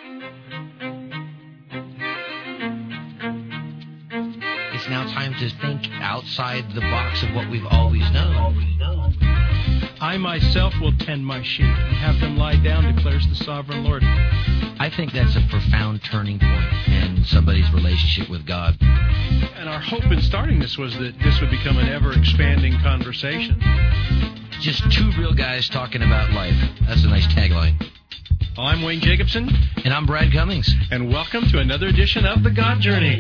It's now time to think outside the box of what we've always known. I myself will tend my sheep and have them lie down, declares the sovereign Lord. I think that's a profound turning point in somebody's relationship with God. And our hope in starting this was that this would become an ever-expanding conversation. Just two real guys talking about life. That's a nice tagline. Well, I'm Wayne Jacobson. And I'm Brad Cummings. And welcome to another edition of The God Journey.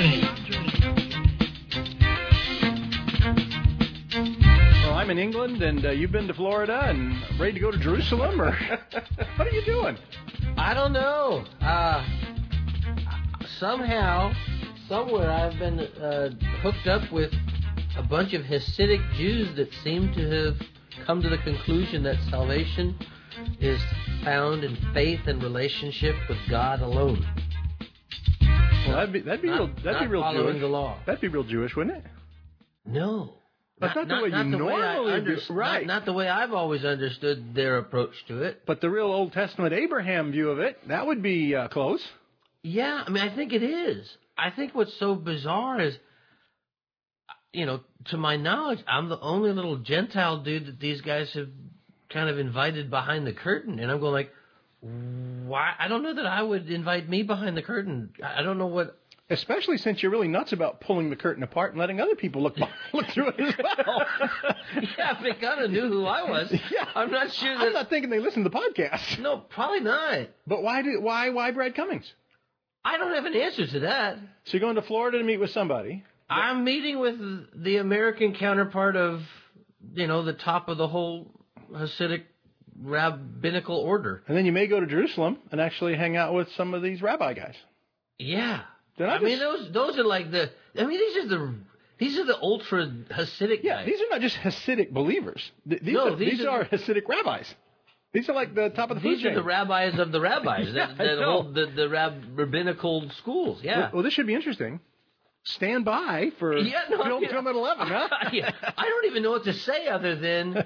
Well, I'm in England, and you've been to Florida and ready to go to Jerusalem, or what are you doing? I don't know. Somehow, somewhere, I've been hooked up with a bunch of Hasidic Jews that seem to have come to the conclusion that salvation is found in faith and relationship with God alone. Well, that'd be real following Jewish. The law. That'd be real Jewish, wouldn't it? No. That's not the way you normally do it. Right. Not the way I've always understood their approach to it. But the real Old Testament Abraham view of it, that would be close. Yeah, I mean, I think it is. I think what's so bizarre is, to my knowledge, I'm the only little Gentile dude that these guys have kind of invited behind the curtain. And I'm going like, why? I don't know that I would invite me behind the curtain. I don't know what... Especially since you're really nuts about pulling the curtain apart and letting other people look through it as well. Yeah, if they kind of knew who I was. Yeah. I'm not sure that... I'm not thinking they listen to the podcast. No, probably not. But why Brad Cummings? I don't have an answer to that. So you're going to Florida to meet with somebody? I'm meeting with the American counterpart of, the top of the whole Hasidic rabbinical order. And then you may go to Jerusalem and actually hang out with some of these rabbi guys. Yeah. Those are like these are the ultra Hasidic guys. Yeah, these are not just Hasidic believers. These are Hasidic rabbis. These are like the top of the food chain. These are the rabbis of the rabbis. Yeah, that hold the rabbinical schools. Yeah. Well, this should be interesting. Stand by for don't come at 11, huh? Yeah. I don't even know what to say other than,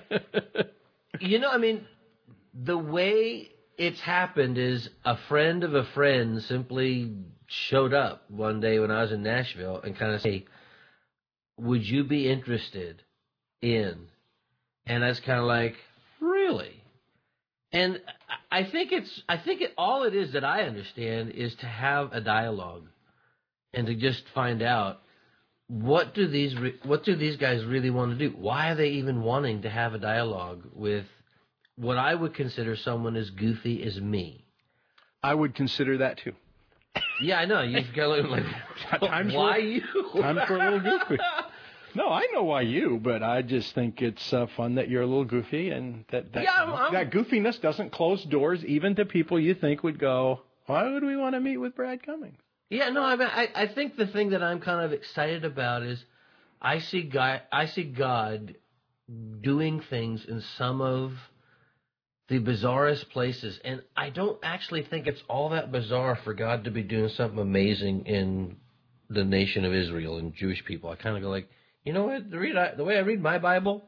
the way it's happened is a friend of a friend simply showed up one day when I was in Nashville and kind of say, would you be interested in? And that's kind of like, really? And I think all it is that I understand is to have a dialogue and to just find out what do these guys really want to do? Why are they even wanting to have a dialogue with what I would consider someone as goofy as me? I would consider that too. Yeah, I know. You've got to look like, why you? Time for a little goofy. No, I know why you, but I just think it's fun that you're a little goofy and that goofiness doesn't close doors even to people you think would go, why would we want to meet with Brad Cummings? Yeah, no, I think the thing that I'm kind of excited about is I see God doing things in some of the bizarrest places, and I don't actually think it's all that bizarre for God to be doing something amazing in the nation of Israel and Jewish people. I kind of go like, you know what? The way I read my Bible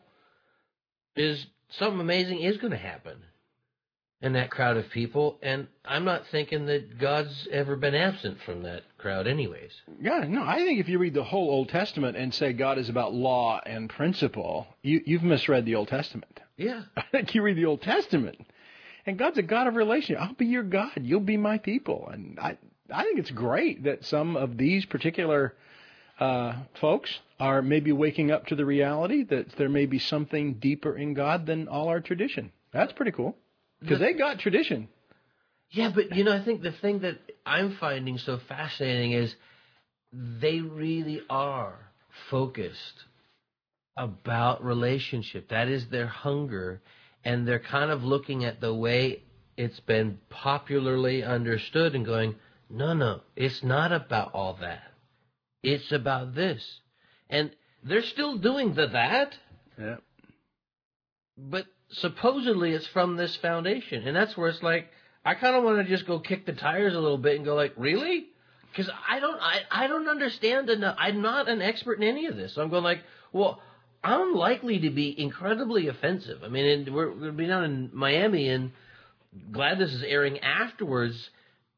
is something amazing is going to happen in that crowd of people, and I'm not thinking that God's ever been absent from that crowd anyways. Yeah, no, I think if you read the whole Old Testament and say God is about law and principle, you've misread the Old Testament. Yeah. I think you read the Old Testament, and God's a God of relationship. I'll be your God. You'll be my people. And I think it's great that some of these particular folks are maybe waking up to the reality that there may be something deeper in God than all our tradition. That's pretty cool. Because they got tradition. Yeah, but, I think the thing that I'm finding so fascinating is they really are focused about relationship. That is their hunger. And they're kind of looking at the way it's been popularly understood and going, no, it's not about all that. It's about this. And they're still doing that. Yeah. But supposedly it's from this foundation. And that's where it's like, I kind of want to just go kick the tires a little bit and go like, really? Because I don't understand enough. I'm not an expert in any of this. So I'm going like, well, I'm likely to be incredibly offensive. I mean, we're going to be down in Miami, and glad this is airing afterwards.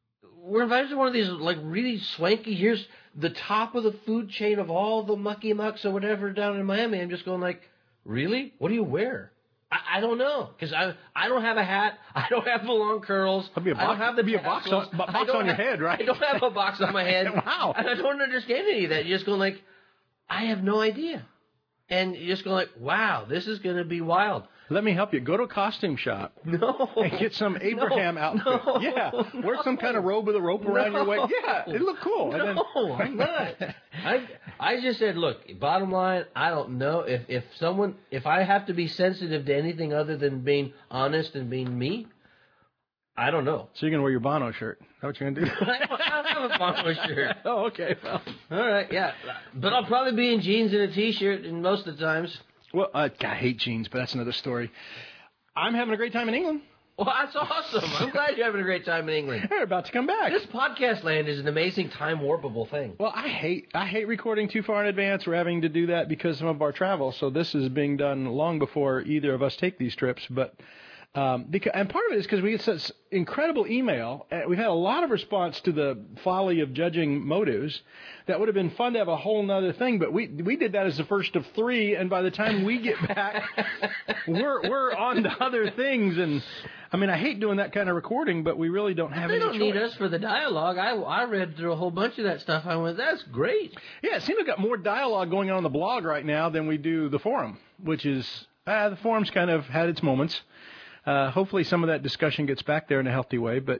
we're invited to one of these like really swanky. Here's the top of the food chain of all the mucky mucks or whatever down in Miami. I'm just going like, really? What do you wear? I don't know, because I don't have a hat. I don't have the long curls. I don't have the box on your head, right? I don't have a box on my head. Wow. And I don't understand any of that. You're just going like, I have no idea. And you're just going like, wow, this is going to be wild. Let me help you. Go to a costume shop. No. And get some Abraham outfit. No, yeah. Wear some kind of robe with a rope around your waist. Yeah. It look cool. No, I'm not. I just said, look, bottom line, I don't know. If I have to be sensitive to anything other than being honest and being me, I don't know. So you're going to wear your Bono shirt. Is that what you're going to do? I don't have a Bono shirt. Oh, okay. Well. All right, yeah. But I'll probably be in jeans and a T-shirt most of the times. Well, I hate jeans, but that's another story. I'm having a great time in England. Well, that's awesome. I'm glad you're having a great time in England. They're about to come back. This podcast land is an amazing time warpable thing. Well, I hate recording too far in advance. We're having to do that because of our travel. So this is being done long before either of us take these trips. But and part of it is because we get such incredible email. We've had a lot of response to the folly of judging motives. That would have been fun to have a whole nother thing, but we did that as the first of three, and by the time we get back, we're on to other things. And I mean, I hate doing that kind of recording, but we really don't have any choice. They don't need us for the dialogue. I read through a whole bunch of that stuff. I went, that's great. Yeah, it seems we've got more dialogue going on the blog right now than we do the forum, which is the forum's kind of had its moments. Hopefully some of that discussion gets back there in a healthy way. But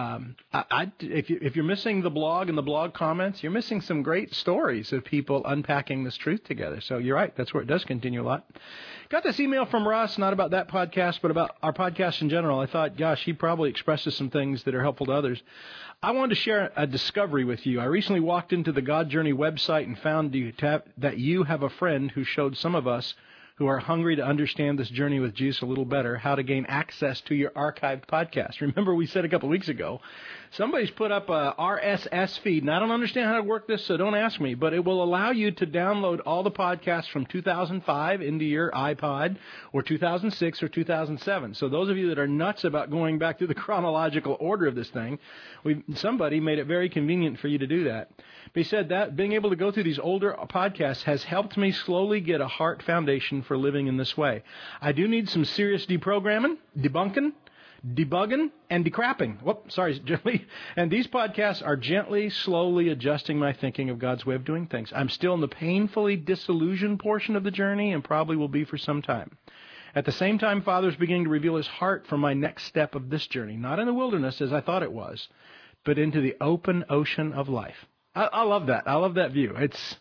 if you're missing the blog and the blog comments, you're missing some great stories of people unpacking this truth together. So you're right. That's where it does continue a lot. Got this email from Russ, not about that podcast, but about our podcast in general. I thought, gosh, he probably expresses some things that are helpful to others. I wanted to share a discovery with you. I recently walked into the God Journey website and found that you have a friend who showed some of us who are hungry to understand this journey with Jesus a little better, how to gain access to your archived podcast. Remember we said a couple of weeks ago, somebody's put up a RSS feed, and I don't understand how to work this, so don't ask me, but it will allow you to download all the podcasts from 2005 into your iPod, or 2006 or 2007. So those of you that are nuts about going back to the chronological order of this thing, somebody made it very convenient for you to do that. But he said that being able to go through these older podcasts has helped me slowly get a heart foundation for living in this way. I do need some serious deprogramming, debunking, debugging, and decrapping. Whoop, sorry, gently. And these podcasts are gently, slowly adjusting my thinking of God's way of doing things. I'm still in the painfully disillusioned portion of the journey and probably will be for some time. At the same time, Father's beginning to reveal his heart for my next step of this journey, not in the wilderness as I thought it was, but into the open ocean of life. I love that. I love that view. It's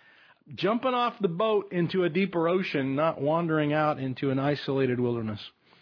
jumping off the boat into a deeper ocean, not wandering out into an isolated wilderness.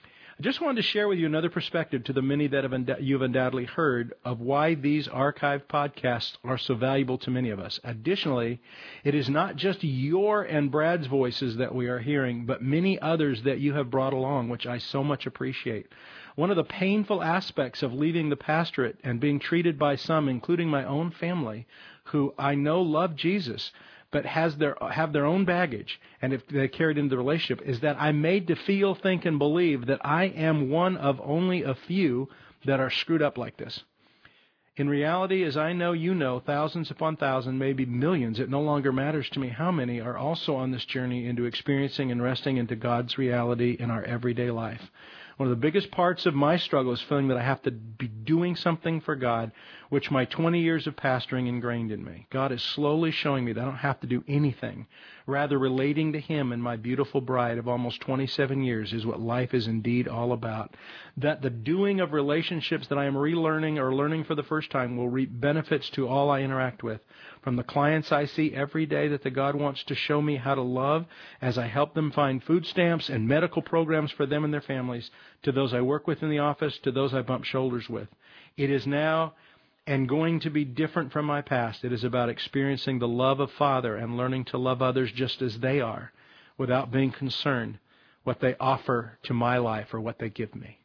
I just wanted to share with you another perspective to the many that you've undoubtedly heard of why these archived podcasts are so valuable to many of us. Additionally, it is not just your and Brad's voices that we are hearing, but many others that you have brought along, which I so much appreciate. One of the painful aspects of leaving the pastorate and being treated by some, including my own family, who I know love Jesus, but have their own baggage, and if they carried into the relationship, is that I'm made to feel, think, and believe that I am one of only a few that are screwed up like this. In reality, as I know you know, thousands upon thousands, maybe millions, it no longer matters to me how many are also on this journey into experiencing and resting into God's reality in our everyday life. One of the biggest parts of my struggle is feeling that I have to be doing something for God, which my 20 years of pastoring ingrained in me. God is slowly showing me that I don't have to do anything. Rather, relating to Him and my beautiful bride of almost 27 years is what life is indeed all about. That the doing of relationships that I am relearning or learning for the first time will reap benefits to all I interact with. From the clients I see every day that the God wants to show me how to love as I help them find food stamps and medical programs for them and their families, to those I work with in the office, to those I bump shoulders with. It is now and going to be different from my past. It is about experiencing the love of Father and learning to love others just as they are without being concerned what they offer to my life or what they give me.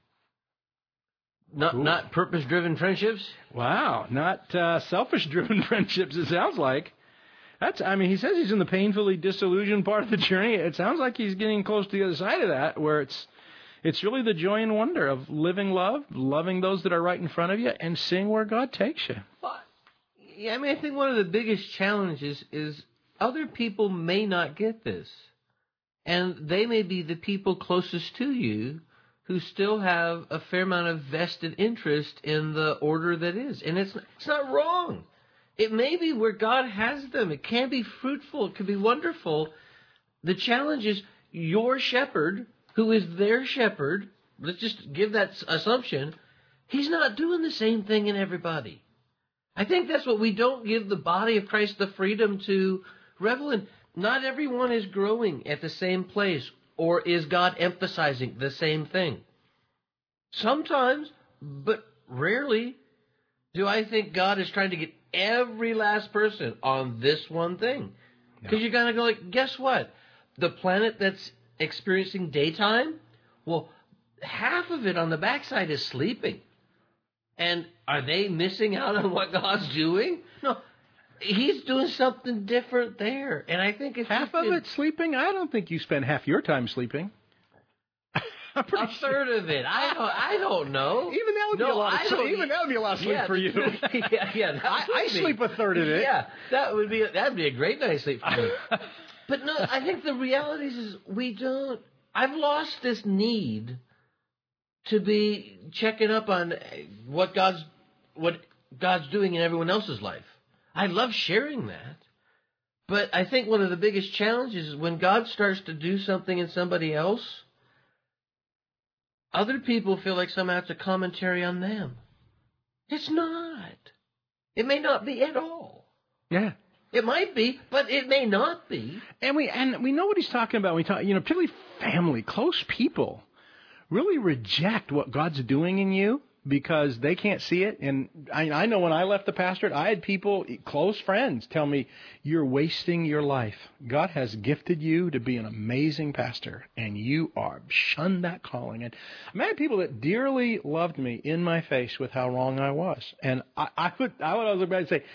Not purpose-driven friendships? Wow, not selfish-driven friendships, it sounds like. He says he's in the painfully disillusioned part of the journey. It sounds like he's getting close to the other side of that, where it's It's really the joy and wonder of living love, loving those that are right in front of you, and seeing where God takes you. Well, yeah, I mean, I think one of the biggest challenges is other people may not get this. And they may be the people closest to you who still have a fair amount of vested interest in the order that is. And it's not wrong. It may be where God has them. It can be fruitful. It can be wonderful. The challenge is your shepherd, who is their shepherd, let's just give that assumption, he's not doing the same thing in everybody. I think that's what we don't give the body of Christ the freedom to revel in. Not everyone is growing at the same place, or is God emphasizing the same thing. Sometimes, but rarely, do I think God is trying to get every last person on this one thing. Because you're going to go like, guess what? The planet that's experiencing daytime, well, half of it on the backside is sleeping. And are they missing out on what God's doing? No. He's doing something different there. And I think if half of it sleeping, I don't think you spend half your time sleeping. A third of it. I don't know. Even that would be a lot of sleep. Even that would be a lot of sleep for you. I sleep a third of it. Yeah, that'd be a great night's sleep for me. But no, I think the reality is we don't. I've lost this need to be checking up on what God's doing in everyone else's life. I love sharing that. But I think one of the biggest challenges is when God starts to do something in somebody else, other people feel like somehow it's a commentary on them. It's not. It may not be at all. Yeah. It might be, but it may not be. And we know what he's talking about. We talk, particularly family, close people, really reject what God's doing in you because they can't see it. And I know when I left the pastorate, I had people, close friends, tell me, you're wasting your life. God has gifted you to be an amazing pastor, and you are shunned that calling. And I had people that dearly loved me in my face with how wrong I was. And I would always say,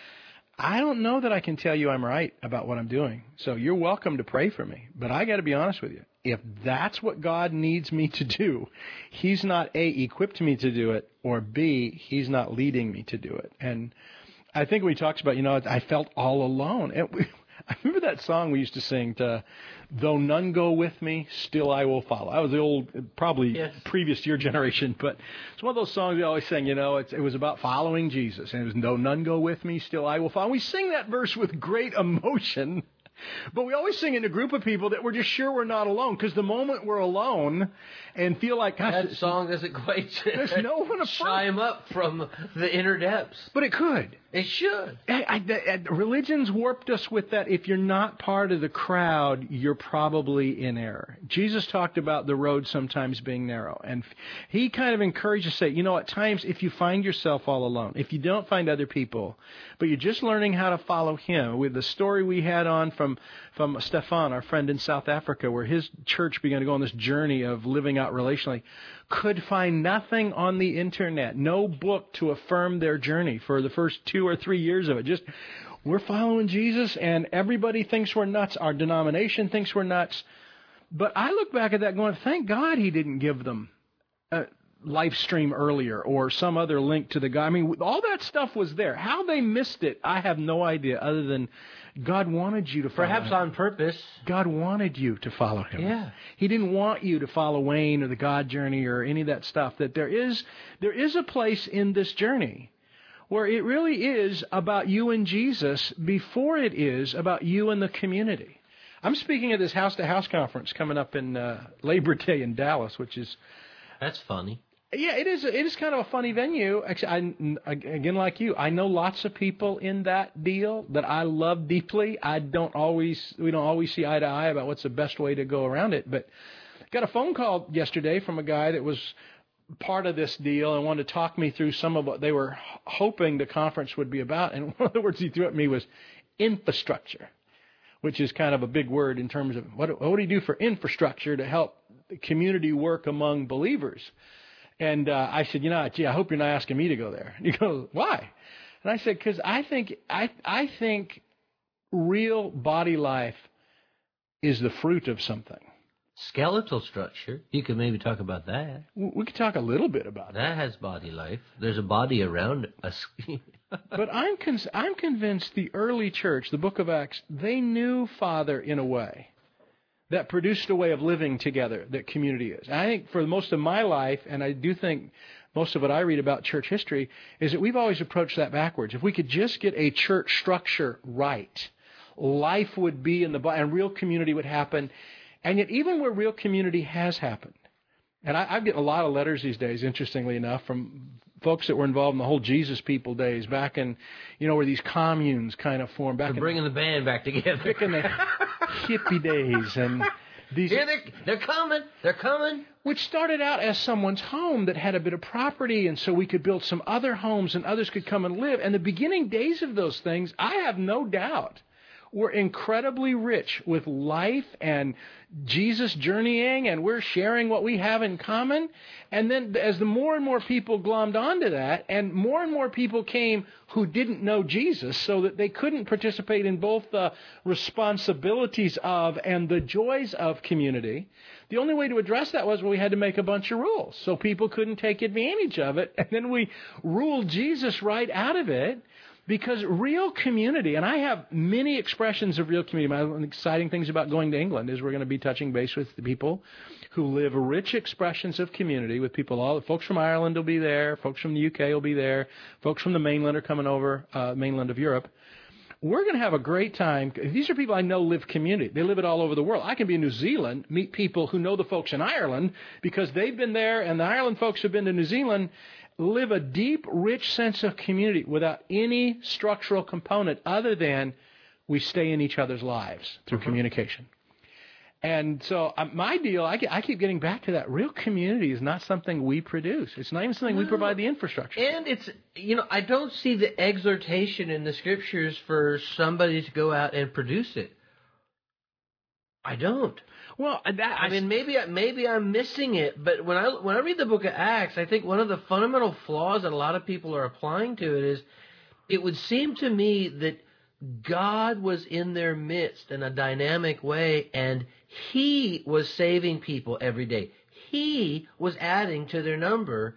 I don't know that I can tell you I'm right about what I'm doing. So you're welcome to pray for me. But I got to be honest with you. If that's what God needs me to do, he's not A, equipped me to do it, or B, he's not leading me to do it. And I think we talked about, I felt all alone. And I remember that song we used to sing, though none go with me, still I will follow. That was the old, probably previous to your generation, but it's one of those songs we always sing, it was about following Jesus. And it was, though none go with me, still I will follow. And we sing that verse with great emotion. But we always sing in a group of people that we're just sure we're not alone, because the moment we're alone and feel like, gosh, that song doesn't quite there's no one chime up from the inner depths. But it could. It should. Religion's warped us with that. If you're not part of the crowd, you're probably in error. Jesus talked about the road sometimes being narrow, and he kind of encouraged us to say, at times if you find yourself all alone, if you don't find other people, but you're just learning how to follow him, with the story we had on from Stefan, our friend in South Africa, where his church began to go on this journey of living out relationally, could find nothing on the internet, no book to affirm their journey for the first 2 or 3 years of it. Just, we're following Jesus, and everybody thinks we're nuts. Our denomination thinks we're nuts. But I look back at that going, thank God he didn't give them a live stream earlier or some other link to the guy. I mean, all that stuff was there. How they missed it, I have no idea, other than God wanted you to follow Perhaps him. on purpose. God wanted you to follow him. Yeah. He didn't want you to follow Wayne or the God journey or any of that stuff. That there is a place in this journey where it really is about you and Jesus before it is about you and the community. I'm speaking at this house-to-house conference coming up in Labor Day in Dallas, which is... That's funny. Yeah, it is kind of a funny venue. Actually, again, like you, I know lots of people in that deal that I love deeply. We don't always see eye to eye about what's the best way to go around it. But got a phone call yesterday from a guy that was part of this deal and wanted to talk me through some of what they were hoping the conference would be about. And one of the words he threw at me was infrastructure, which is kind of a big word in terms of what do you do for infrastructure to help the community work among believers. And I said, I hope you're not asking me to go there. And he goes, why? And I said, because I think real body life is the fruit of something. skeletal structure. You could maybe talk about that. We could talk a little bit about that. That has body life. There's a body around us. But I'm convinced the early church, the book of Acts, they knew Father in a way that produced a way of living together that community is. And I think for most of my life, and I do think most of what I read about church history, is that we've always approached that backwards. If we could just get a church structure right, life would be in the body, and real community would happen. And yet even where real community has happened, and I'm getting a lot of letters these days, interestingly enough, from folks that were involved in the whole Jesus People days back in, where these communes kind of formed. They're bringing the band back together. Back in the hippie days. And these, here they're coming. Which started out as someone's home that had a bit of property, and so we could build some other homes and others could come and live. And the beginning days of those things, I have no doubt, were incredibly rich with life and Jesus journeying, and we're sharing what we have in common. And then as the more and more people glommed onto that, and more people came who didn't know Jesus, so that they couldn't participate in both the responsibilities of and the joys of community, the only way to address that was we had to make a bunch of rules so people couldn't take advantage of it. And then we ruled Jesus right out of it. Because real community, and I have many expressions of real community. One of the exciting things about going to England is we're going to be touching base with the people who live rich expressions of community with people. Folks from Ireland will be there. Folks from the UK will be there. Folks from the mainland are coming over, mainland of Europe. We're going to have a great time. These are people I know live community. They live it all over the world. I can be in New Zealand, meet people who know the folks in Ireland because they've been there, and the Ireland folks have been to New Zealand, live a deep, rich sense of community without any structural component other than we stay in each other's lives through communication. And so my deal, I keep getting back to that. Real community is not something we produce. It's not even something we provide the infrastructure. And it's, I don't see the exhortation in the Scriptures for somebody to go out and produce it. I don't. Well, maybe I'm missing it, but when I read the book of Acts, I think one of the fundamental flaws that a lot of people are applying to it is, it would seem to me that God was in their midst in a dynamic way, and He was saving people every day. He was adding to their number.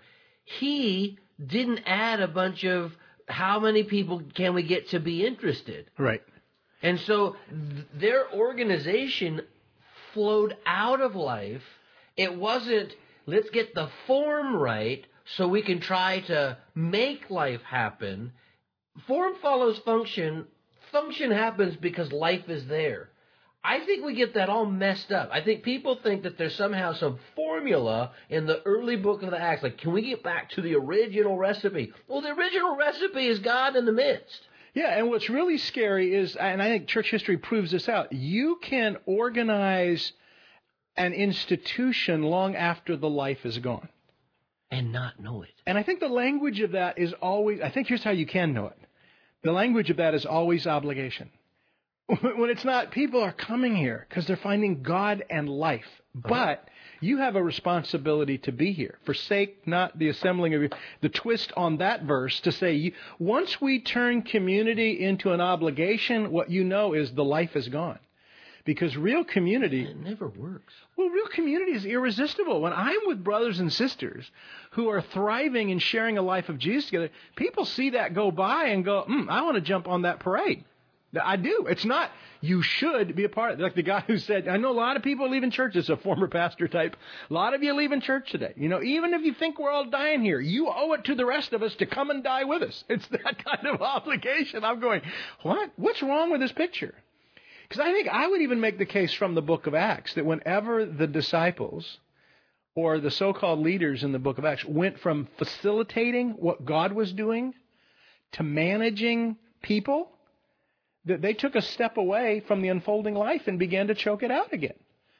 He didn't add a bunch of how many people can we get to be interested. Right. And so their organization flowed out of life. It wasn't, let's get the form right so we can try to make life happen. Form follows function. Function happens because life is there. I think we get that all messed up. I think people think that there's somehow some formula in the early book of the Acts. Like, can we get back to the original recipe? Well, the original recipe is God in the midst. Yeah, and what's really scary is, and I think church history proves this out, you can organize an institution long after the life is gone. And not know it. And I think the language of that is always, I think here's how you can know it. The language of that is always obligation. When it's not, people are coming here because they're finding God and life. But you have a responsibility to be here. Forsake not the assembling of you. The twist on that verse to say, once we turn community into an obligation, what you know is the life is gone. Because real community... It never works. Well, real community is irresistible. When I'm with brothers and sisters who are thriving and sharing a life of Jesus together, people see that go by and go, I want to jump on that parade. I do. It's not, you should be a part of it. Like the guy who said, I know a lot of people leaving church. It's a former pastor type. A lot of you leaving church today. Even if you think we're all dying here, you owe it to the rest of us to come and die with us. It's that kind of obligation. I'm going, what? What's wrong with this picture? Because I think I would even make the case from the book of Acts that whenever the disciples or the so-called leaders in the book of Acts went from facilitating what God was doing to managing people, that they took a step away from the unfolding life and began to choke it out again.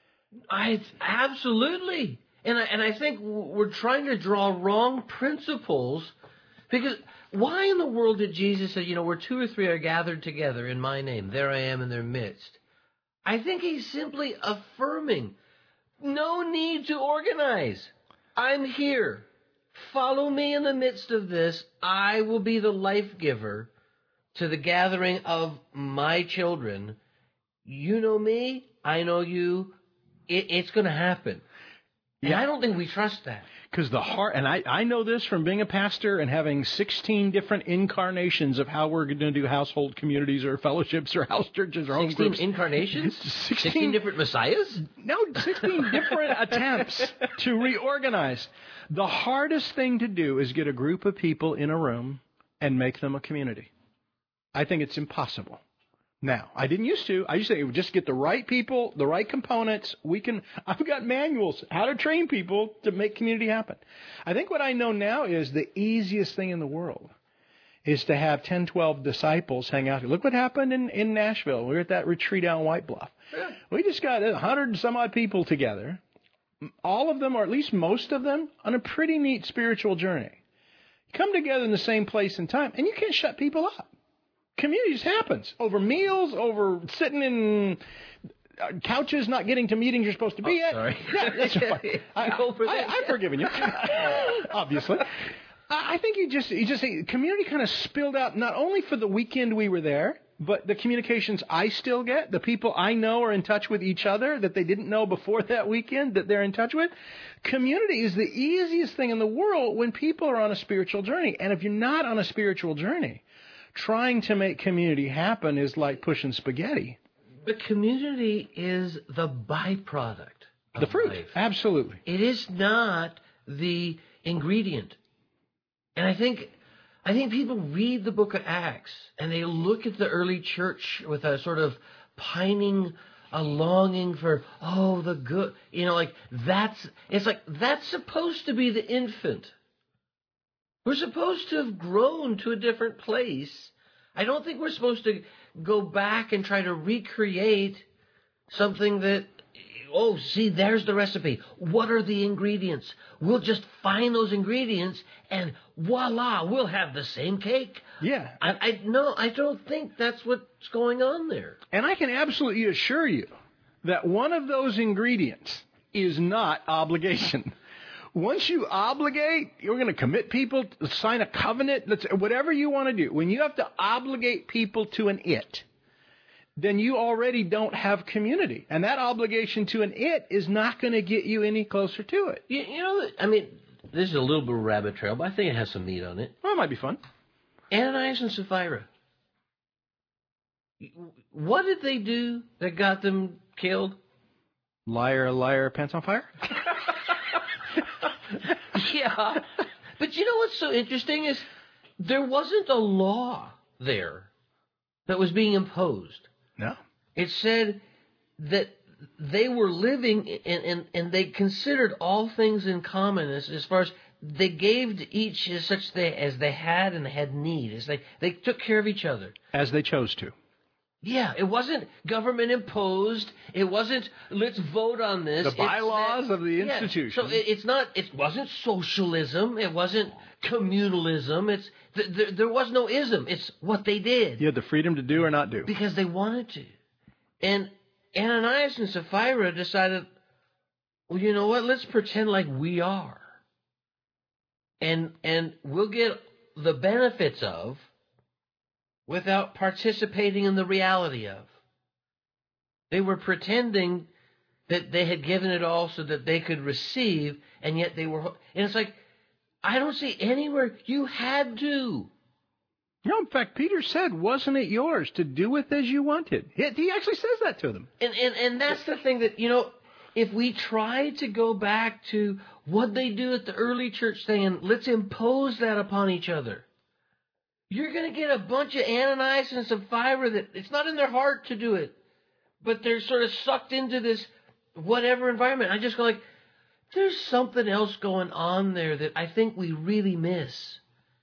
Absolutely. And I think we're trying to draw wrong principles, because why in the world did Jesus say, where two or three are gathered together in my name, there I am in their midst? I think he's simply affirming, no need to organize. I'm here. Follow me in the midst of this. I will be the life giver to the gathering of my children. You know me, I know you, it's going to happen. And Yeah. I don't think we trust that. Because the heart, and I know this from being a pastor and having 16 different incarnations of how we're going to do household communities or fellowships or house churches or home 16 groups. incarnations? 16 different messiahs? No, 16 different attempts to reorganize. The hardest thing to do is get a group of people in a room and make them a community. I think it's impossible. Now, I didn't used to. I used to just get the right people, the right components. I've got manuals how to train people to make community happen. I think what I know now is the easiest thing in the world is to have 10, 12 disciples hang out. Look what happened in Nashville. We were at that retreat out in White Bluff. Yeah. We just got 100 and some odd people together. All of them, or at least most of them, on a pretty neat spiritual journey. You come together in the same place and time, and you can't shut people up. Community just happens over meals, over sitting in couches, not getting to meetings you're supposed to be at. Sorry. Yeah, that's fine. I've forgiven you, obviously. I think you just community kind of spilled out not only for the weekend we were there, but the communications I still get, the people I know are in touch with each other that they didn't know before that weekend that they're in touch with. Community is the easiest thing in the world when people are on a spiritual journey. And if you're not on a spiritual journey, trying to make community happen is like pushing spaghetti. But community is the byproduct of the fruit. Life. Absolutely. It is not the ingredient. And I think people read the book of Acts and they look at the early church with a sort of pining, a longing for, the good. That's supposed to be the infant. We're supposed to have grown to a different place. I don't think we're supposed to go back and try to recreate something that, there's the recipe. What are the ingredients? We'll just find those ingredients and voila, we'll have the same cake. Yeah. I don't think that's what's going on there. And I can absolutely assure you that one of those ingredients is not obligation. Once you obligate, you're going to commit people, sign a covenant, whatever you want to do. When you have to obligate people to an it, then you already don't have community. And that obligation to an it is not going to get you any closer to it. This is a little bit of a rabbit trail, but I think it has some meat on it. Well, it might be fun. Ananias and Sapphira. What did they do that got them killed? Liar, liar, pants on fire? Yeah, but you know what's so interesting is there wasn't a law there that was being imposed. No. It said that they were living and they considered all things in common as far as they gave to each as such as they had and they had need. As they took care of each other. As they chose to. Yeah, it wasn't government imposed. It wasn't, let's vote on this. The bylaws of the institution. So it wasn't socialism. It wasn't communalism. There was no ism. It's what they did. You had the freedom to do or not do. Because they wanted to. And Ananias and Sapphira decided, well, you know what? Let's pretend like we are. And we'll get the benefits of without participating in the reality of. They were pretending that they had given it all so that they could receive, and yet they were... And it's like, I don't see anywhere you had to. No, in fact, Peter said, wasn't it yours to do with as you wanted? He actually says that to them. And that's the thing that, if we try to go back to what they do at the early church saying, let's impose that upon each other, you're going to get a bunch of Ananias and Sapphira that it's not in their heart to do it, but they're sort of sucked into this whatever environment. I just go like, there's something else going on there that I think we really miss.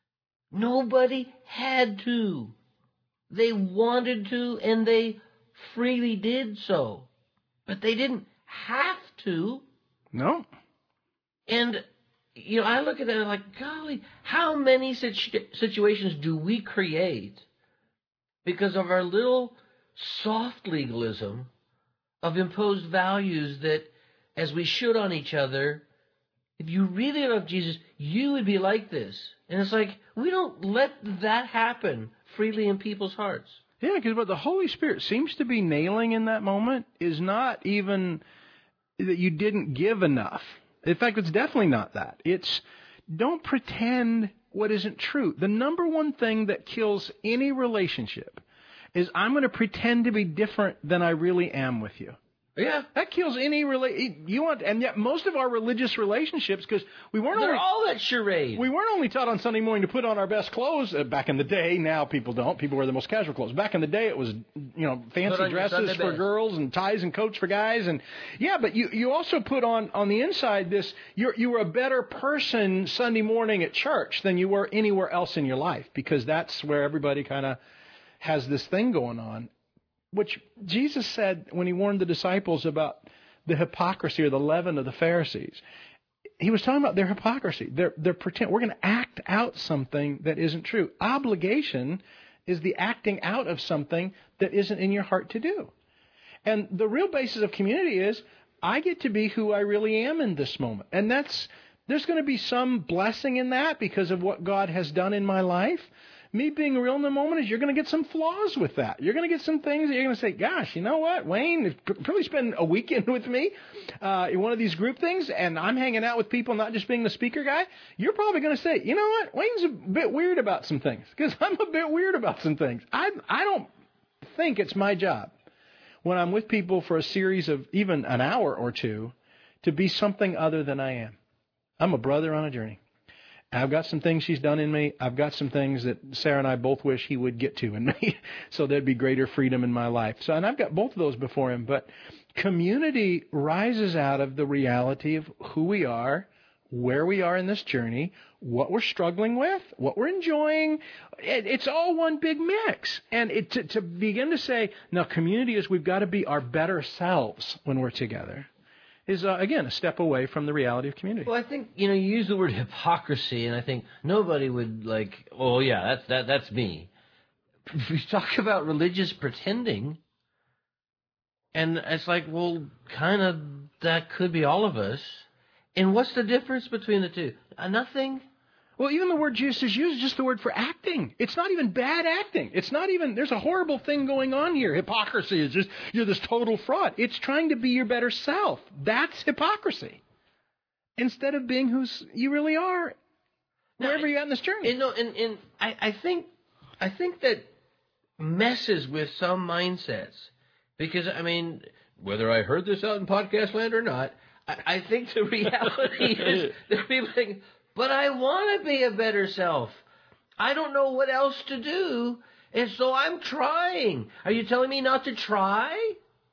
Nobody had to. They wanted to, and they freely did so. But they didn't have to. No. And I look at it and I'm like, golly, how many situations do we create because of our little soft legalism of imposed values that as we should on each other, if you really love Jesus, you would be like this. And it's like, we don't let that happen freely in people's hearts. Yeah, because what the Holy Spirit seems to be nailing in that moment is not even that you didn't give enough. In fact, it's definitely not that. It's don't pretend what isn't true. The number one thing that kills any relationship is I'm going to pretend to be different than I really am with you. Yeah. That kills any and yet most of our religious relationships, because they're all that charade. We weren't only taught on Sunday morning to put on our best clothes back in the day. Now people don't. People wear the most casual clothes. Back in the day, it was fancy dresses for girls and ties and coats for guys. And but you also put on the inside this. You were a better person Sunday morning at church than you were anywhere else in your life, because that's where everybody kind of has this thing going on. Which Jesus said when he warned the disciples about the hypocrisy or the leaven of the Pharisees. He was talking about their hypocrisy. They're pretend. We're going to act out something that isn't true. Obligation is the acting out of something that isn't in your heart to do. And the real basis of community is I get to be who I really am in this moment. And there's going to be some blessing in that because of what God has done in my life. Me being real in the moment is you're going to get some flaws with that. You're going to get some things that you're going to say, gosh, you know what, Wayne, probably spend a weekend with me in one of these group things, and I'm hanging out with people, not just being the speaker guy. You're probably going to say, you know what, Wayne's a bit weird about some things, because I'm a bit weird about some things. I don't think it's my job when I'm with people for a series of even an hour or two to be something other than I am. I'm a brother on a journey. I've got some things he's done in me. I've got some things that Sarah and I both wish he would get to in me, so there'd be greater freedom in my life. And I've got both of those before him. But community rises out of the reality of who we are, where we are in this journey, what we're struggling with, what we're enjoying. It's all one big mix. And to begin to say, now community is we've got to be our better selves when we're together, is, again, a step away from the reality of community. Well, I think, you use the word hypocrisy, and I think nobody would that's me. We talk about religious pretending, and it's like, well, kind of, that could be all of us. And what's the difference between the two? Nothing. Well, even the word Jesus used is just the word for acting. It's not even bad acting. It's not even, there's a horrible thing going on here. Hypocrisy is just, you're this total fraud. It's trying to be your better self. That's hypocrisy. Instead of being who you really are, wherever you're at in this journey. And I think that messes with some mindsets. Because, whether I heard this out in podcast land or not, I think the reality is that people think, but I want to be a better self. I don't know what else to do, and so I'm trying. Are you telling me not to try?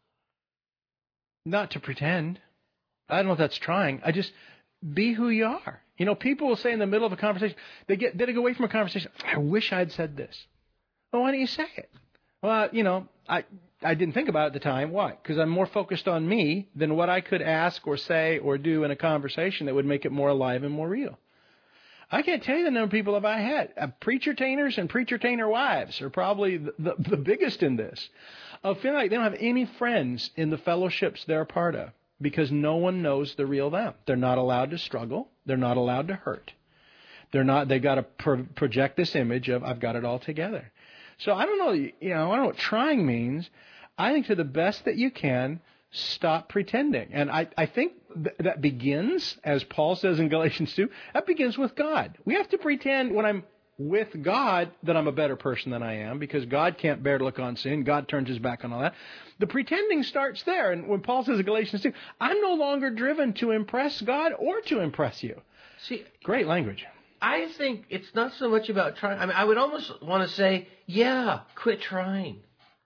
Not to pretend. I don't know if that's trying. I just be who you are. People will say in the middle of a conversation, they go away from a conversation, I wish I'd said this. Well, why don't you say it? Well, I didn't think about it at the time. Why? Because I'm more focused on me than what I could ask or say or do in a conversation that would make it more alive and more real. I can't tell you the number of people I had. Preacher-tainers and preacher-tainer wives are probably the biggest in this. Of feeling like they don't have any friends in the fellowships they're a part of because no one knows the real them. They're not allowed to struggle. They're not allowed to hurt. They've got to project this image of, I've got it all together. So I don't know, I don't know what trying means. I think to the best that you can, stop pretending. And I think that begins, as Paul says in Galatians 2, that begins with God. We have to pretend when I'm with God that I'm a better person than I am, because God can't bear to look on sin. God turns his back on all that. The pretending starts there. And when Paul says in Galatians 2, I'm no longer driven to impress God or to impress you. See, great language. I think it's not so much about trying. I would almost want to say, quit trying.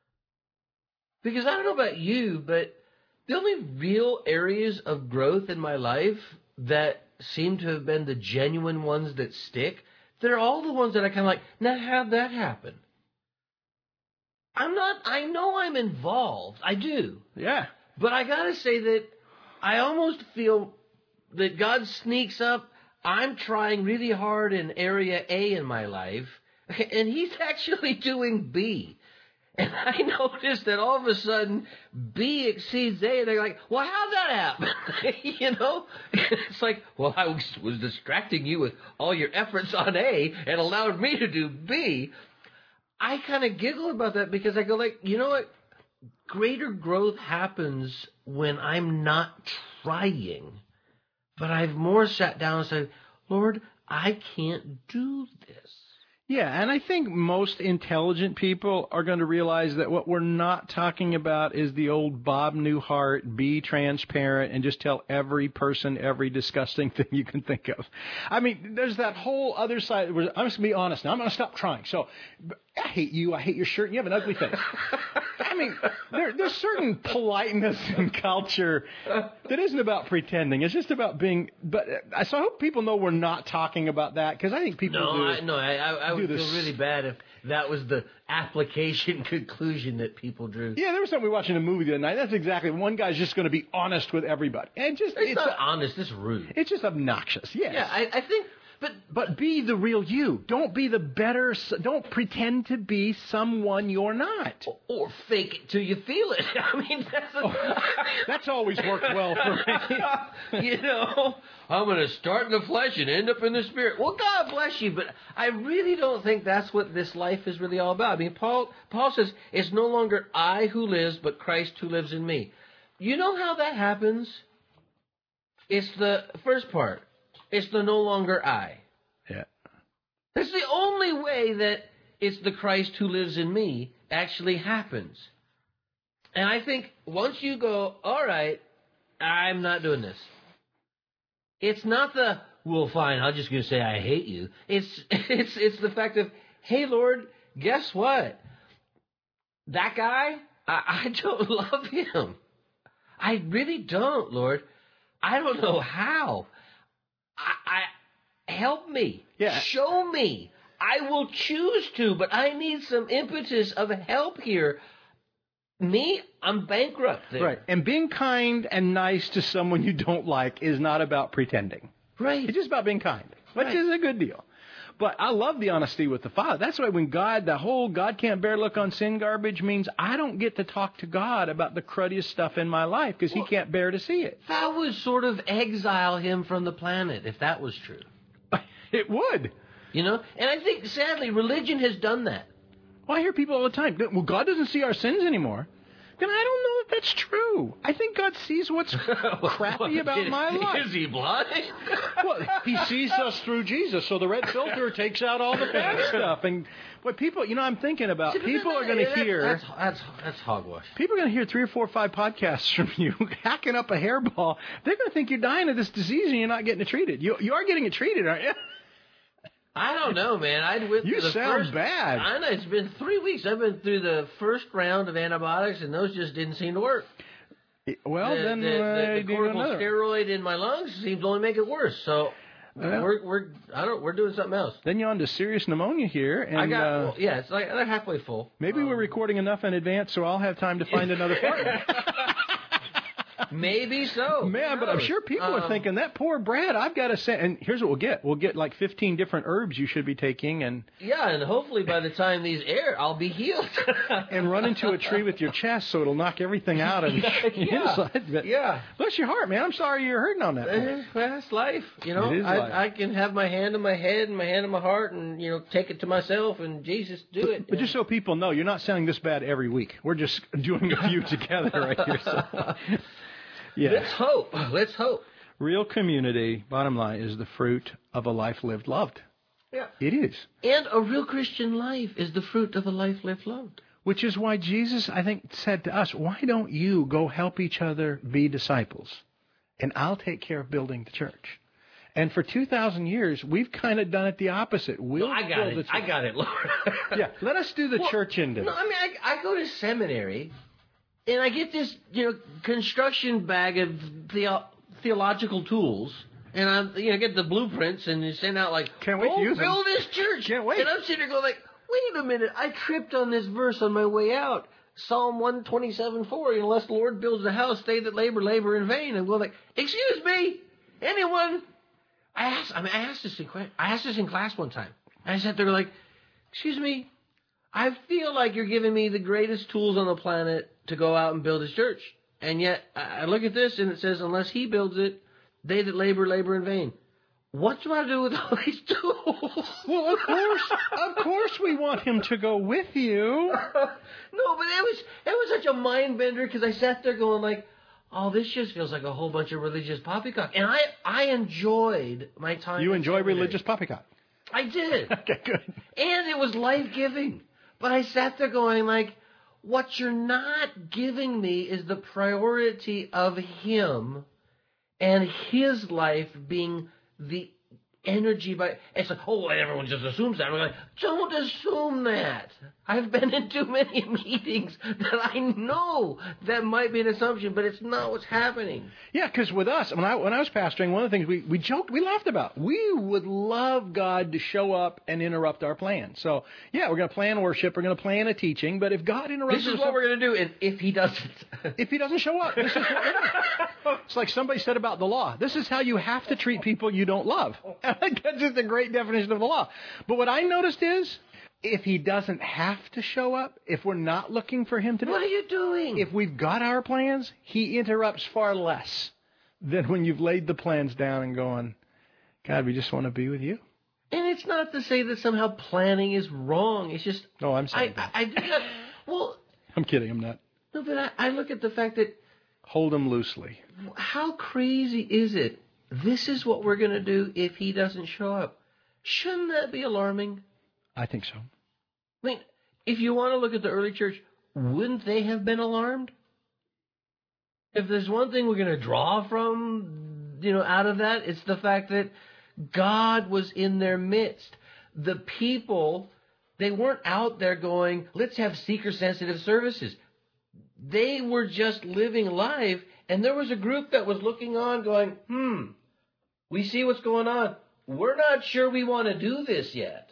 Because I don't know about you, but the only real areas of growth in my life that seem to have been the genuine ones that stick, they're all the ones that I kind of like, now how'd that happen? I know I'm involved. I do. Yeah. But I got to say that I almost feel that God sneaks up. I'm trying really hard in area A in my life, and he's actually doing B. And I noticed that all of a sudden B exceeds A, and they're like, well, how'd that happen? It's like, well, I was distracting you with all your efforts on A and allowed me to do B. I kind of giggle about that because I go like, you know what? Greater growth happens when I'm not trying, but I've more sat down and said, Lord, I can't do this. Yeah, and I think most intelligent people are going to realize that what we're not talking about is the old Bob Newhart, be transparent and just tell every person every disgusting thing you can think of. I mean, there's that whole other side where I'm just going to be honest now. I'm going to stop trying. So, I hate you. I hate your shirt. And you have an ugly face. I mean, there's certain politeness in culture that isn't about pretending. It's just about being. But so I hope people know we're not talking about that, because I think people do. I would feel really bad if that was the application conclusion that people drew. Yeah, there was something we watched in a movie the other night. That's exactly. One guy's just going to be honest with everybody, and it's not honest. It's rude. It's just obnoxious. Yes. Yeah, I think. But be the real you. Don't be the better. Don't pretend to be someone you're not. Or fake it till you feel it. I mean, that's always worked well for me. You know, I'm going to start in the flesh and end up in the spirit. Well, God bless you, but I really don't think that's what this life is really all about. I mean, Paul says, it's no longer I who lives, but Christ who lives in me. You know how that happens? It's the first part. It's the no longer I. Yeah. That's the only way that it's the Christ who lives in me actually happens. And I think once you go, all right, I'm not doing this. It's not the, well, fine, I'm just going to say I hate you. It's the fact of, hey, Lord, guess what? That guy, I don't love him. I really don't, Lord. I don't know how. I help me. Yeah. Show me. I will choose to, but I need some impetus of help here. Me, I'm bankrupt there. Right. And being kind and nice to someone you don't like is not about pretending. Right. It's just about being kind, which is a good deal. But I love the honesty with the Father. That's why when the whole God can't bear look on sin garbage means I don't get to talk to God about the cruddiest stuff in my life because He can't bear to see it. That would sort of exile Him from the planet if that was true. It would. You know? And I think, sadly, religion has done that. Well, I hear people all the time, well, God doesn't see our sins anymore. Then I don't know if that's true. I think God sees what's crappy about my life. Is He blind? Well, He sees us through Jesus, so the red filter takes out all the bad stuff. And what people, I'm thinking about, people are going to hear... That's hogwash. People are going to hear 3 or 4 or 5 podcasts from you hacking up a hairball. They're going to think you're dying of this disease and you're not getting it treated. You are getting it treated, aren't you? I don't know, man. You sound bad. I know. It's been 3 weeks. I've been through the first round of antibiotics, and those just didn't seem to work. Well, the corticosteroid in my lungs seems to only make it worse. So we're doing something else. Then you're on to serious pneumonia here, and it's like they're halfway full. Maybe we're recording enough in advance, so I'll have time to find another partner. Maybe so. Man, but I'm sure people are thinking, that poor Brad, I've got to say, and here's what we'll get. We'll get like 15 different herbs you should be taking. And hopefully by the time these air, I'll be healed. And run into a tree with your chest so it'll knock everything out of inside. But bless your heart, man. I'm sorry you're hurting on that point. That's life. It is life. I can have my hand on my head and my hand on my heart and, take it to myself and Jesus do it. But just so people know, you're not sounding this bad every week. We're just doing a few together right here. So. Yeah. Let's hope. Real community, bottom line, is the fruit of a life lived loved. Yeah. It is. And a real Christian life is the fruit of a life lived loved. Which is why Jesus, I think, said to us, why don't you go help each other be disciples? And I'll take care of building the church. And for 2,000 years, we've kind of done it the opposite. I got it, Lord. Yeah, let us do the church end of it. No, I mean, I go to seminary. And I get this, construction bag of theological tools, and I get the blueprints, and you send out can't wait to use them. Build this church. Can't wait. And I'm sitting there going wait a minute, I tripped on this verse on my way out, Psalm 127:4. Unless the Lord builds the house, they that labor in vain. I'm going excuse me, anyone? I asked this in class one time. And I sat there excuse me. I feel like you're giving me the greatest tools on the planet to go out and build His church. And yet, I look at this and it says, unless He builds it, they that labor in vain. What do I do with all these tools? Well, of course we want Him to go with you. No, but it was such a mind bender because I sat there going oh, this just feels like a whole bunch of religious poppycock. And I enjoyed my time. You enjoy religious poppycock? I did. Okay, good. And it was life-giving. But I sat there going like, what you're not giving me is the priority of Him and His life being the energy. It's like, oh, everyone just assumes that. We're like, don't assume that. I've been in too many meetings that I know that might be an assumption, but it's not what's happening. Yeah, because with us, when I was pastoring, one of the things we joked, we laughed about, we would love God to show up and interrupt our plan. So, yeah, we're going to plan worship, we're going to plan a teaching, but if God interrupts... This is what we're going to do, and if He doesn't... If He doesn't show up, this is what we're doing. It's like somebody said about the law. This is how you have to treat people you don't love. I think that's just a great definition of the law. But what I noticed is, if He doesn't have to show up, if we're not looking for Him to do... What are you doing? If we've got our plans, He interrupts far less than when you've laid the plans down and going, God, we just want to be with You. And it's not to say that somehow planning is wrong. It's just... No, I'm saying well... I'm kidding, I'm not. No, but I look at the fact that... Hold them loosely. How crazy is it? This is what we're going to do if He doesn't show up. Shouldn't that be alarming? I think so. I mean, if you want to look at the early church, wouldn't they have been alarmed? If there's one thing we're going to draw from, out of that, it's the fact that God was in their midst. The people, they weren't out there going, let's have seeker-sensitive services. They were just living life, and there was a group that was looking on going, we see what's going on. We're not sure we want to do this yet.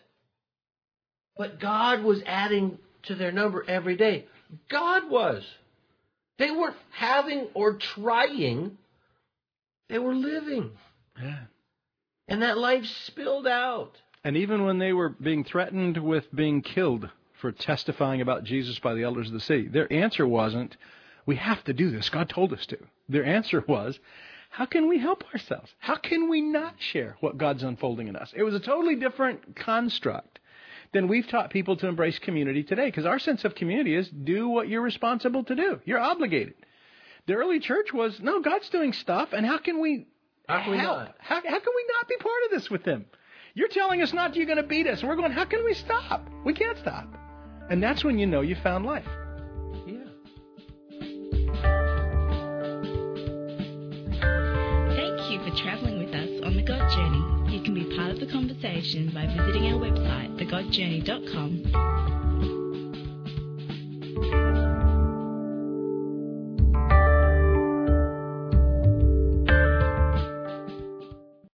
But God was adding to their number every day. God was. They weren't having or trying. They were living. Yeah. And that life spilled out. And even when they were being threatened with being killed for testifying about Jesus by the elders of the city, their answer wasn't, we have to do this. God told us to. Their answer was, how can we help ourselves? How can we not share what God's unfolding in us? It was a totally different construct than we've taught people to embrace community today, because our sense of community is do what you're responsible to do. You're obligated. The early church was, no, God's doing stuff, and how can we help? How can we not be part of this with Him? You're telling us not you're going to beat us, and we're going, how can we stop? We can't stop. And that's when you know you found life. Yeah. Thank you for traveling with us on The God Journey. You can be part of the conversation by visiting our website, thegodjourney.com.